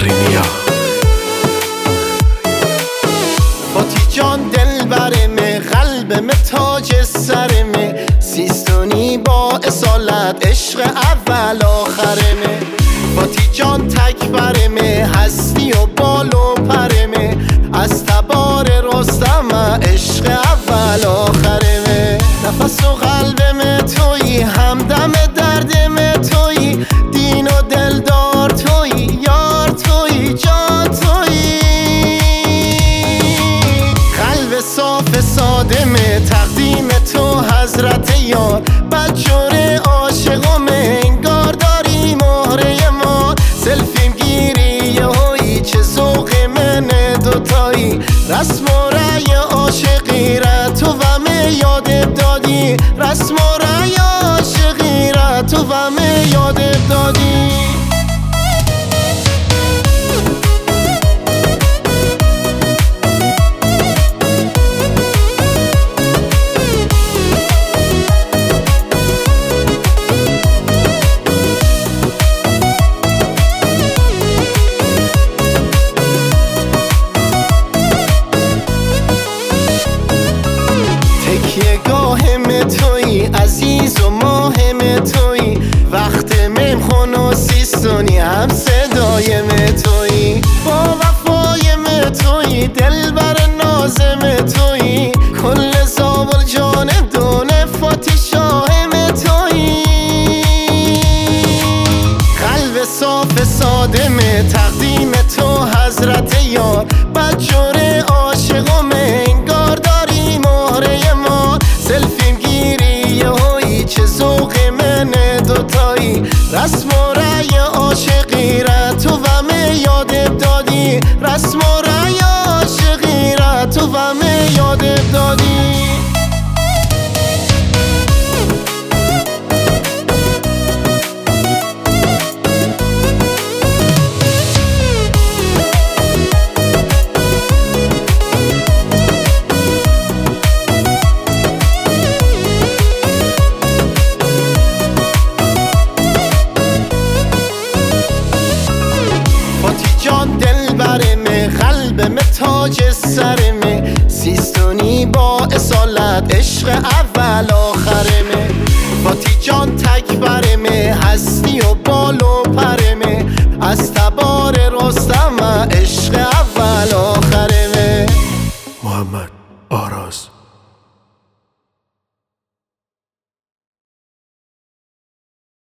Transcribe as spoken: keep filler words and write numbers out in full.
فخرینیا. فاتی جان دل برمه، قلبم تاج سرمه، سیستونی با اصالت عشق اول آخرمه. فاتی جان تک برمه، هستی و بال و پرمه، از تبار رستم عشق اول آخرمه. نفس و قلبم تویی، همدم دردم تویی، دین و دلدار تویی، یار تویی، جان تویی. قلب صاف سادمه، تقدیم تو حضرت یار، بجور عاشقم انگار داری مهره ما. سلفیم گیری یهویی، چه ذوق من دوتایی، رسم و رای عاشقی را تو و من یاد دادی، رسم و رای عاشقی را تو و من یاد دادی. تکیه گاهم تویی، عزیز و ماهم تویی، وقت ممخون و سیستونی هم صدایم تویی، با وفایم تویی، دل بر نازم تویی، کل زابل جان دونه فاتی شاهم تویی. قلب صاف سادمه، تقدیم تو حضرت یار، بجور عاشقم انگار داری مهره ما. سلفیم گیری یهویی، چه ذوق من دوتایی، رسم و رای عاشقی را تو و من یاد دادی، رسم و رای عاشقی را تو و من یاد دادی. فاتی جان دل برمه، قلبم تاج سرمه، سیستونی با اصالت عشق اول آخرمه. فاتی جان تک برمه، هستی و بال و پرمه، از تبار رستم عشق اول آخرمه. محمد آراز